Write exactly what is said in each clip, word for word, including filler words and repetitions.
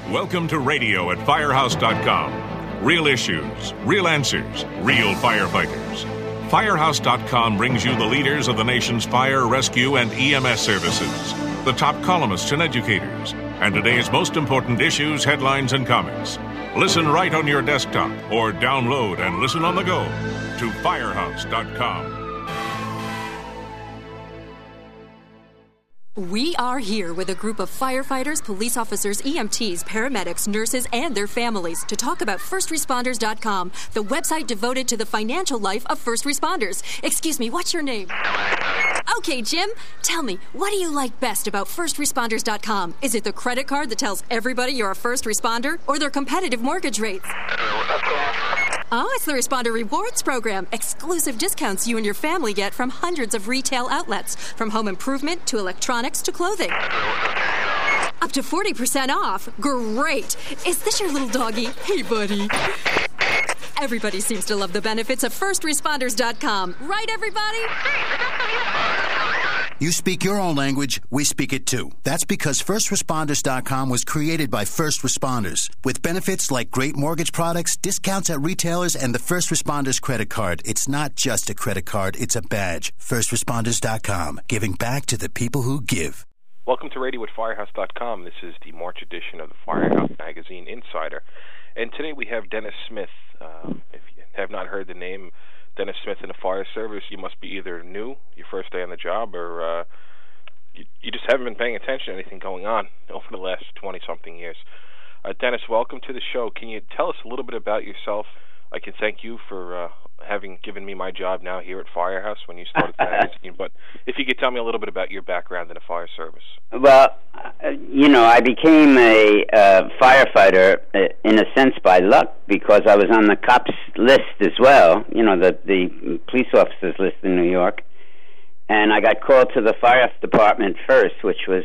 Welcome to radio at firehouse dot com. Real issues, real answers, real firefighters. firehouse dot com brings you the leaders of the nation's fire, rescue, and E M S services, the top columnists and educators, and today's most important issues, headlines, and comments. Listen right on your desktop or download and listen on the go to firehouse dot com. We are here with a group of firefighters, police officers, E M Ts, paramedics, nurses, and their families to talk about first responders dot com, the website devoted to the financial life of first responders. Excuse me, what's your name? Okay, Jim, tell me, what do you like best about first responders dot com? Is it the credit card that tells everybody you're a first responder, or their competitive mortgage rates? Oh, it's the Responder Rewards Program. Exclusive discounts you and your family get from hundreds of retail outlets, from home improvement to electronics to clothing. Up to forty percent off. Great. Is this your little doggy? Hey, buddy. Everybody seems to love the benefits of first responders dot com. Right, everybody? You speak your own language, we speak it too. That's because first responders dot com was created by first responders. With benefits like great mortgage products, discounts at retailers, and the First Responders credit card. It's not just a credit card, it's a badge. first responders dot com, giving back to the people who give. Welcome to Radio at firehouse dot com. This is the March edition of the Firehouse Magazine Insider. And today we have Dennis Smith. Uh, if you have not heard the name Dennis Smith in the fire service, you must be either new, your first day on the job, or uh, you, you just haven't been paying attention to anything going on over the last twenty-something years. Uh, Dennis, welcome to the show. Can you tell us a little bit about yourself? I can thank you for uh, having given me my job now here at Firehouse when you started the magazine, but if you could tell me a little bit about your background in the fire service. Well, uh, you know, I became a uh, firefighter uh, in a sense by luck because I was on the cops list as well, you know, the, the police officers list in New York, and I got called to the fire department first, which was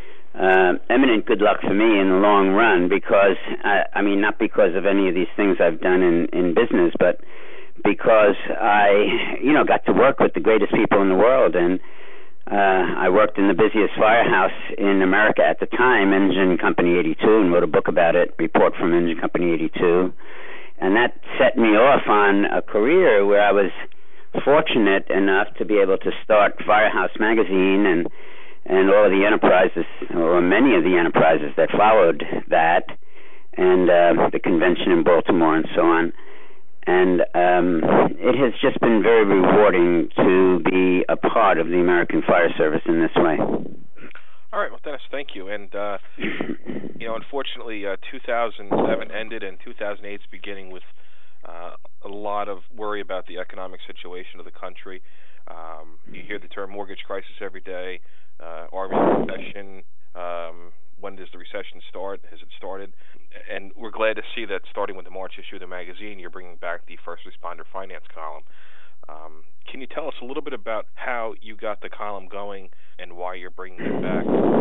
Uh, eminent good luck for me in the long run because, I, I mean, not because of any of these things I've done in, in business, but because I, you know, got to work with the greatest people in the world. And uh, I worked in the busiest firehouse in America at the time, Engine Company eighty-two, and wrote a book about it, Report from Engine Company eighty-two. And that set me off on a career where I was fortunate enough to be able to start Firehouse Magazine and and all of the enterprises, or many of the enterprises that followed that, and uh, the convention in Baltimore and so on. And um, it has just been very rewarding to be a part of the American Fire Service in this way. All right, well, Dennis, thank you. And, uh, you know, unfortunately, uh, two thousand seven ended, and two thousand eight is beginning with uh, a lot of worry about the economic situation of the country. Um, you hear the term mortgage crisis every day. Uh, are we in a recession? Um, when does the recession start? Has it started? And we're glad to see that starting with the March issue of the magazine, you're bringing back the First Responder Finance column. Um, can you tell us a little bit about how you got the column going and why you're bringing it back?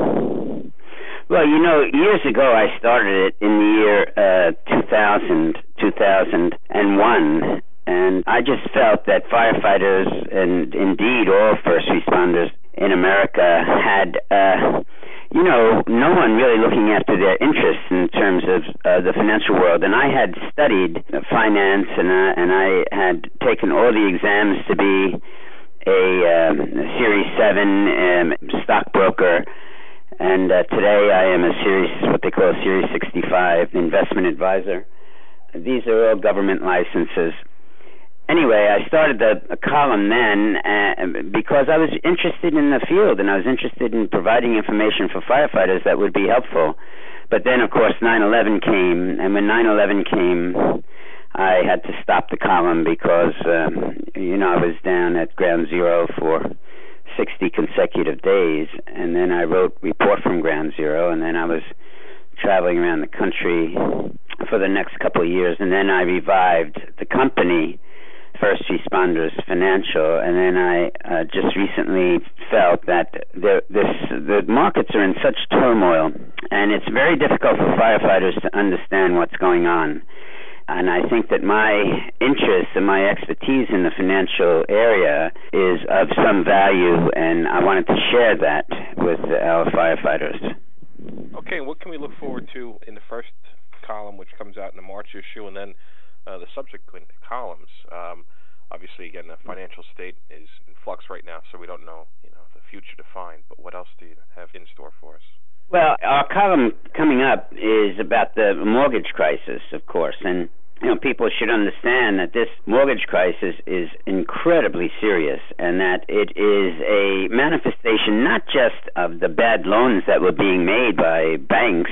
Well, you know, years ago I started it in the year uh, two thousand, two thousand one, and I just felt that firefighters, and indeed all first responders in America, had, uh, you know, no one really looking after their interests in terms of uh, the financial world. And I had studied uh, finance, and, uh, and I had taken all the exams to be a, um, a Series seven um, stockbroker. And uh, today I am a Series, what they call a Series sixty-five investment advisor. These are all government licenses. Anyway, I started the a column then uh, because I was interested in the field, and I was interested in providing information for firefighters that would be helpful. But then, of course, nine eleven came, and when nine eleven came, I had to stop the column because, um, you know, I was down at ground zero for sixty consecutive days, and then I wrote Report from Ground Zero, and then I was traveling around the country for the next couple of years, and then I revived the company, First Responders Financial, and then I uh, just recently felt that the, this, the markets are in such turmoil, and it's very difficult for firefighters to understand what's going on. And I think that my interest and my expertise in the financial area is of some value, and I wanted to share that with our firefighters. Okay, what can we look forward to in the first column, which comes out in the March issue, and then uh, the subsequent columns? Um, obviously, again, the financial state is in flux right now, so we don't know, you know, the future to find. But what else do you have in store for us? Well, our column coming up is about the mortgage crisis, of course, and you know, people should understand that this mortgage crisis is incredibly serious, and that it is a manifestation not just of the bad loans that were being made by banks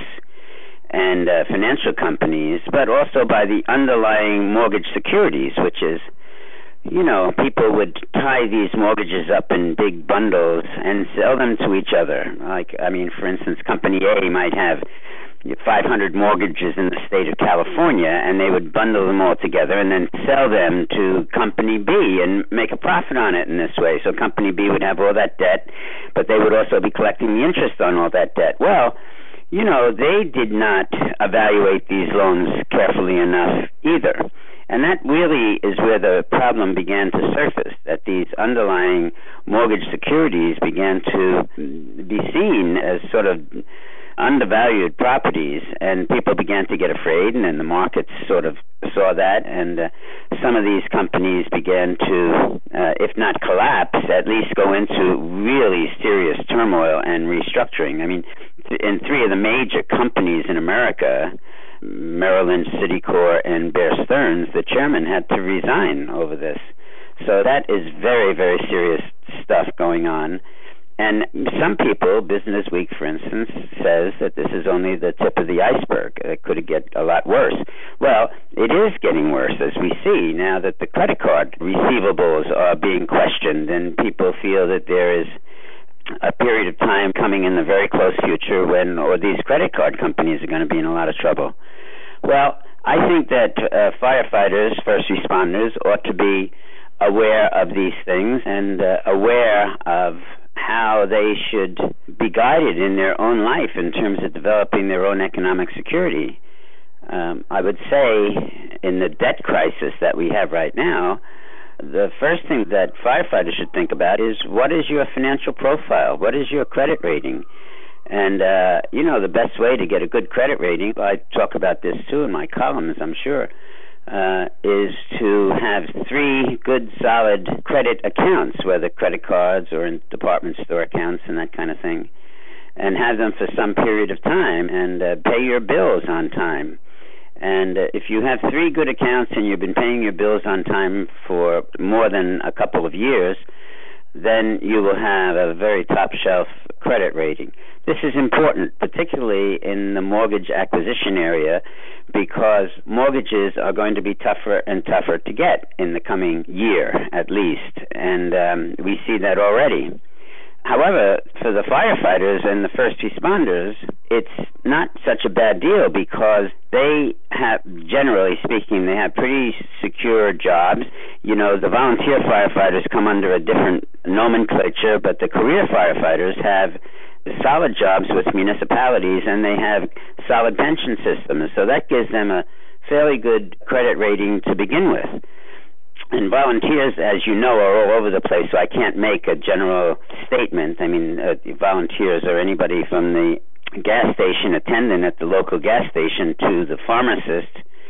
and uh, financial companies, but also by the underlying mortgage securities, which is, you know, people would tie these mortgages up in big bundles and sell them to each other. Like, I mean, for instance, Company A might have five hundred mortgages in the state of California, and they would bundle them all together and then sell them to Company B and make a profit on it in this way. So Company B would have all that debt, but they would also be collecting the interest on all that debt. Well, you know, they did not evaluate these loans carefully enough either. And that really is where the problem began to surface, that these underlying mortgage securities began to be seen as sort of undervalued properties, and people began to get afraid, and then the markets sort of saw that, and uh, some of these companies began to, uh, if not collapse, at least go into really serious turmoil and restructuring. I mean, in three of the major companies in America, Merrill Lynch, Citicorp, and Bear Stearns, the chairman had to resign over this. So that is very, very serious stuff going on. And some people, Business Week, for instance, says that this is only the tip of the iceberg. It could get a lot worse. Well, it is getting worse, as we see now that the credit card receivables are being questioned, and people feel that there is a period of time coming in the very close future when, or these credit card companies are going to be in a lot of trouble. Well, I think that uh, firefighters, first responders, ought to be aware of these things and uh, aware of how they should be guided in their own life in terms of developing their own economic security. Um, I would say in the debt crisis that we have right now, the first thing that firefighters should think about is, what is your financial profile? What is your credit rating? And, uh, you know, the best way to get a good credit rating, I talk about this too in my columns, I'm sure, uh, is to have three good, solid credit accounts, whether credit cards or in department store accounts and that kind of thing, and have them for some period of time and uh, pay your bills on time. And uh, if you have three good accounts and you've been paying your bills on time for more than a couple of years, then you will have a very top-shelf credit rating. This is important, particularly in the mortgage acquisition area, because mortgages are going to be tougher and tougher to get in the coming year, at least, and um, we see that already. However, for the firefighters and the first responders, it's not such a bad deal because they have, generally speaking, they have pretty secure jobs. You know, the volunteer firefighters come under a different nomenclature, but the career firefighters have solid jobs with municipalities, and they have solid pension systems. So that gives them a fairly good credit rating to begin with. And volunteers, as you know, are all over the place, so I can't make a general statement. I mean, uh, volunteers are anybody from the gas station attendant at the local gas station to the pharmacist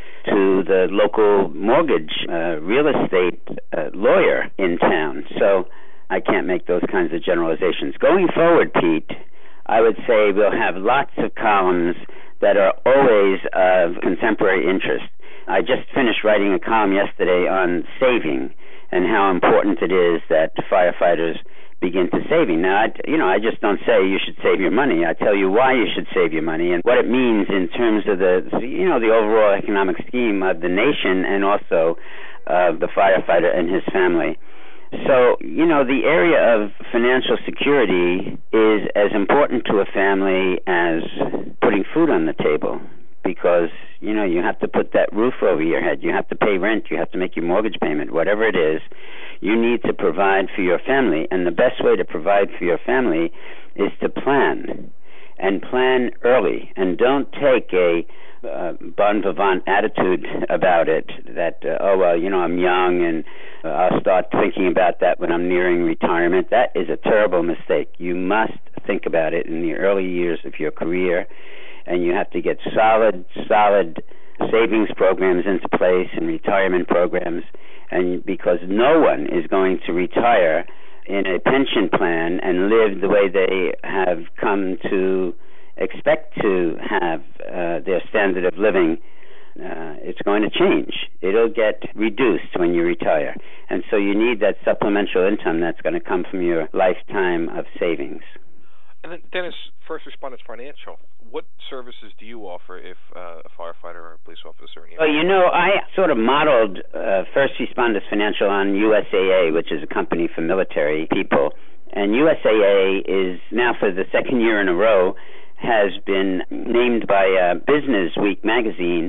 to the local mortgage uh, real estate uh, lawyer in town. So I can't make those kinds of generalizations. Going forward, Pete, I would say we'll have lots of columns that are always of contemporary interest. I just finished writing a column yesterday on saving and how important it is that firefighters begin to saving. Now, I, you know, I just don't say you should save your money. I tell you why you should save your money and what it means in terms of the, you know, the overall economic scheme of the nation and also of the firefighter and his family. So, you know, the area of financial security is as important to a family as putting food on the table. Because, you know, you have to put that roof over your head. You have to pay rent. You have to make your mortgage payment. Whatever it is, you need to provide for your family. And the best way to provide for your family is to plan. and plan early, and don't take a uh, bon vivant attitude about it that, uh, oh, well, you know, I'm young and uh, I'll start thinking about that when I'm nearing retirement. That is a terrible mistake. You must think about it in the early years of your career, and you have to get solid, solid savings programs into place and retirement programs, and because no one is going to retire in a pension plan and live the way they have come to expect to have uh, their standard of living. Uh, it's going to change. It'll get reduced when you retire. And so you need that supplemental income that's going to come from your lifetime of savings. And then, Dennis, First Responders Financial, what services do you offer if uh, a firefighter or a police officer? Well, you know, I sort of modeled uh, First Responders Financial on U S A A, which is a company for military people. And U S A A is now, for the second year in a row, has been named by uh, Business Week magazine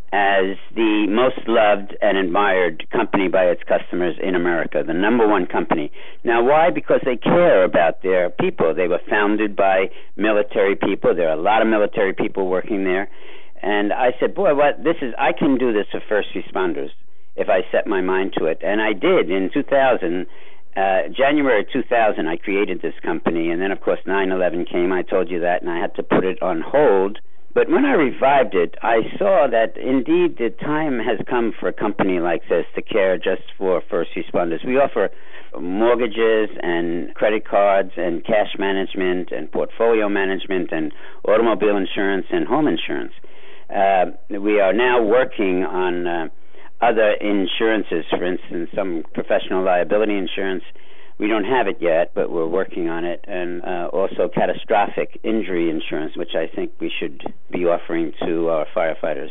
as the most loved and admired company by its customers in America, the number one company. Now, why? Because they care about their people. They were founded by military people. There are a lot of military people working there. And I said, boy, what this is, I can do this for first responders if I set my mind to it. And I did in two thousand. Uh, January two thousand, I created this company, and then, of course, nine eleven came. I told you that, and I had to put it on hold. But when I revived it, I saw that, indeed, the time has come for a company like this to care just for first responders. We offer mortgages and credit cards and cash management and portfolio management and automobile insurance and home insurance. Uh, we are now working on Uh, other insurances, for instance, some professional liability insurance. We don't have it yet, but we're working on it, and uh, also catastrophic injury insurance, which I think we should be offering to our firefighters.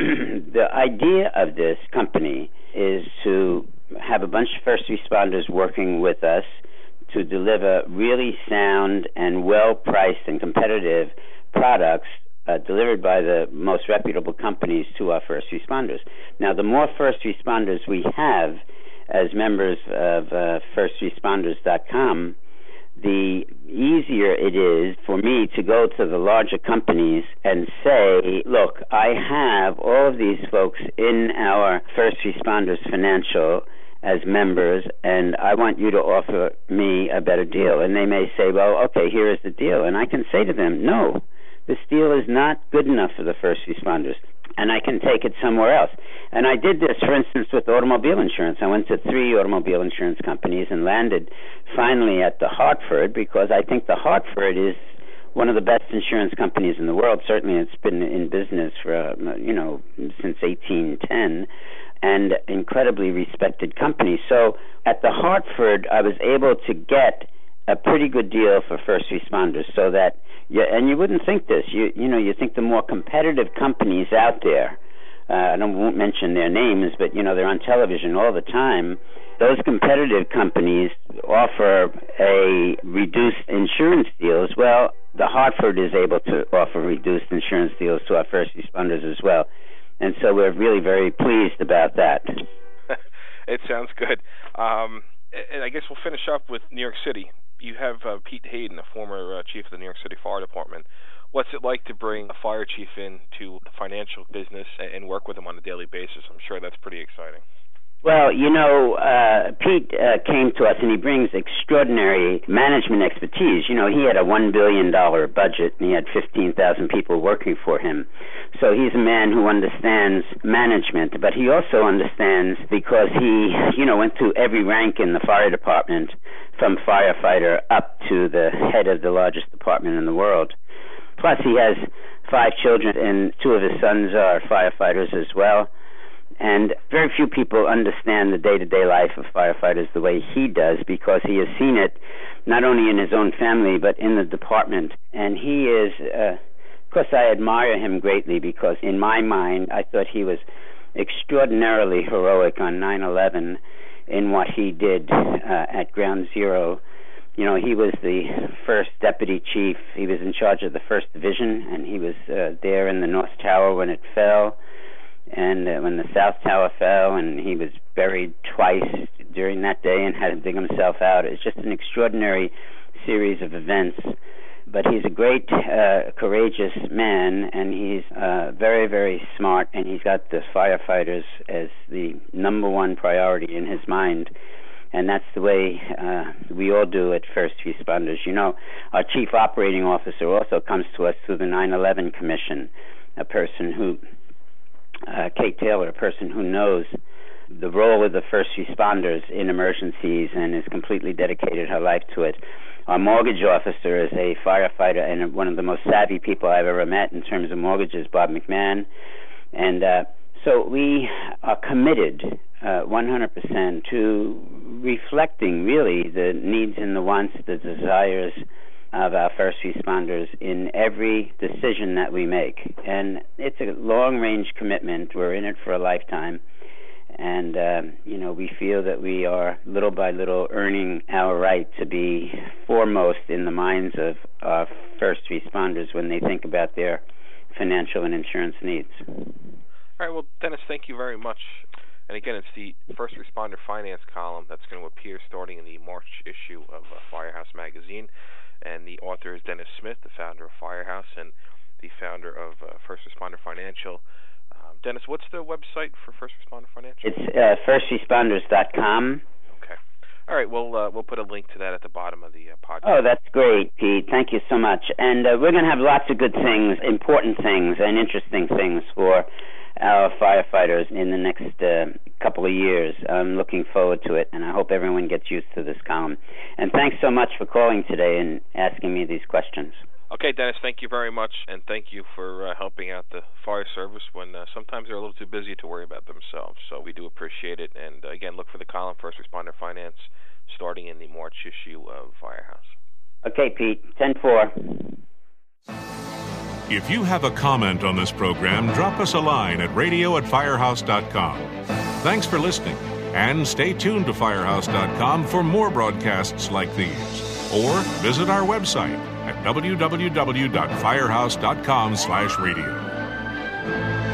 The idea of this company is to have a bunch of first responders working with us to deliver really sound and well-priced and competitive products Uh, delivered by the most reputable companies to our first responders. Now, the more first responders we have as members of uh, first responders dot com, the easier it is for me to go to the larger companies and say, look, I have all of these folks in our First Responders Financial as members, and I want you to offer me a better deal. And they may say, well, okay, here is the deal. And I can say to them, no, this deal is not good enough for the first responders, and I can take it somewhere else. And I did this, for instance, with automobile insurance. I went to three automobile insurance companies and landed finally at the Hartford, because I think the Hartford is one of the best insurance companies in the world. Certainly it's been in business for, uh, you know, since eighteen ten, and incredibly respected company. So at the Hartford, I was able to get a pretty good deal for first responders, so that, yeah, and you wouldn't think this. You you know, you think the more competitive companies out there, uh, I don't, won't mention their names, but, you know, they're on television all the time. Those competitive companies offer a reduced insurance deals. Well, the Hartford is able to offer reduced insurance deals to our first responders as well. And so we're really very pleased about that. It sounds good. Um, and I guess we'll finish up with New York City. You have uh, Pete Hayden, a former uh, chief of the New York City Fire Department. What's it like to bring a fire chief into the financial business and work with him on a daily basis? I'm sure that's pretty exciting. Well, you know, uh, Pete uh, came to us, and he brings extraordinary management expertise. You know, he had a one billion dollars budget, and he had fifteen thousand people working for him. So he's a man who understands management, but he also understands, because he, you know, went through every rank in the fire department, from firefighter up to the head of the largest department in the world. Plus, he has five children, and two of his sons are firefighters as well. And very few people understand the day-to-day life of firefighters the way he does, because he has seen it not only in his own family but in the department. And he is, uh, of course, I admire him greatly, because in my mind, I thought he was extraordinarily heroic on nine eleven in what he did uh, at Ground Zero. You know, he was the first deputy chief. He was in charge of the first division, and he was uh, there in the North Tower when it fell, and uh, when the South Tower fell, and he was buried twice during that day and had to dig himself out. It's just an extraordinary series of events. but he's a great, uh, courageous man, and he's uh, very, very smart, and he's got the firefighters as the number one priority in his mind. And that's the way uh, we all do at First Responders. You know, our chief operating officer also comes to us through the nine eleven Commission, a person who, uh, Kate Taylor, a person who knows the role of the first responders in emergencies and has completely dedicated her life to it. Our mortgage officer is a firefighter and one of the most savvy people I've ever met in terms of mortgages, Bob McMahon. And uh, so we are committed uh, one hundred percent to reflecting really the needs and the wants, the desires of our first responders in every decision that we make. And it's a long-range commitment. We're in it for a lifetime. And, uh, you know, we feel that we are little by little earning our right to be foremost in the minds of our first responders when they think about their financial and insurance needs. All right, well, Dennis, thank you very much. And again, it's the First Responder Finance column that's going to appear starting in the March issue of uh, Firehouse Magazine. And the author is Dennis Smith, the founder of Firehouse and the founder of uh, First Responder Financial. Um, Dennis, what's the website for First Responder Financial? It's uh, first responders dot com. Okay. All right, we'll, uh, we'll put a link to that at the bottom of the uh, podcast. Oh, that's great, Pete. Thank you so much. And uh, we're going to have lots of good things, important things, and interesting things for our firefighters in the next uh, couple of years. I'm looking forward to it, and I hope everyone gets used to this column. And thanks so much for calling today and asking me these questions. Okay, Dennis, thank you very much, and thank you for uh, helping out the fire service when uh, sometimes they're a little too busy to worry about themselves. So we do appreciate it. And uh, again, look for the column First Responder Finance starting in the March issue of Firehouse. Okay, Pete, ten four. If you have a comment on this program, drop us a line at radio at firehouse dot com. Thanks for listening, and stay tuned to firehouse dot com for more broadcasts like these. Or visit our website at w w w dot firehouse dot com slash radio.